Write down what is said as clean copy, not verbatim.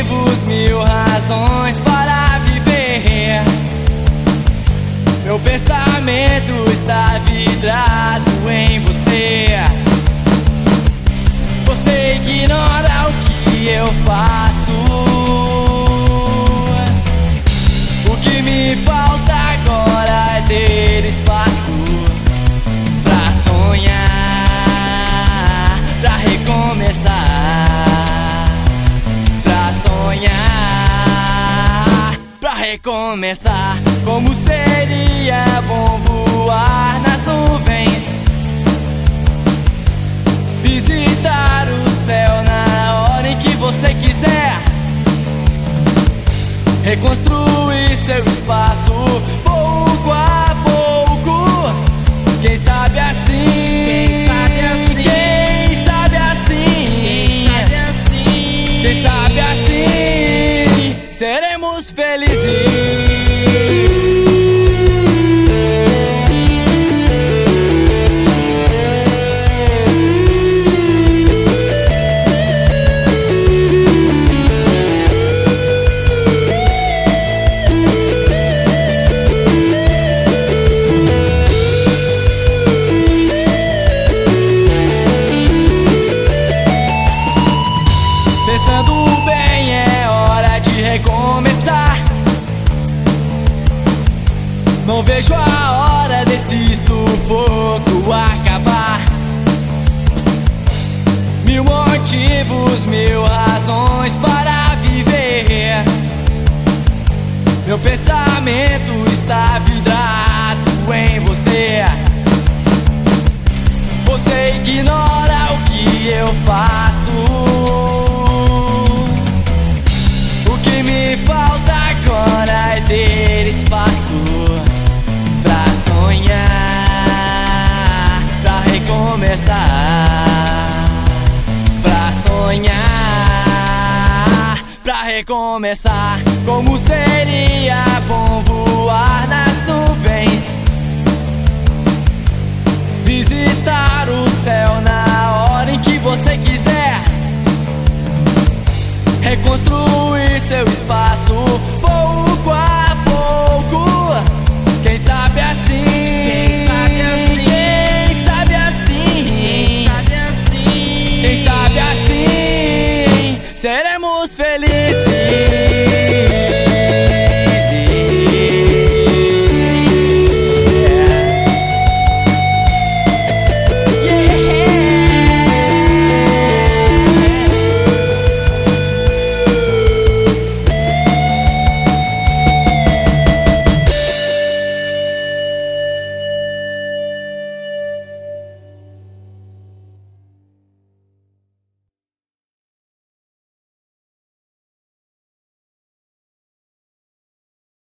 motivos, mil razões para viver. Meu pensamento está vidrado em você. Você ignora o que eu faço. O que me falta agora é ter espaço pra sonhar, pra recomeçar, pra sonhar, pra recomeçar. Como seria bom voar nas nuvens, visitar o céu na hora em que você quiser, reconstruir seu espaço pouco a pouco. Quem sabe assim, quem sabe assim, quem sabe assim, seremos felizes. Pensando bem, é hora de recomeçar. Não vejo a hora desse sufoco acabar. Mil motivos, mil razões para viver. Meu pensamento está vidrado em você. Você ignora o que eu faço. O que me falta agora é ter espaço pra sonhar, pra recomeçar, pra sonhar, pra recomeçar. Como seria bom voar nas nuvens, visitar o céu na hora em que você quiser, reconstruir seu espaço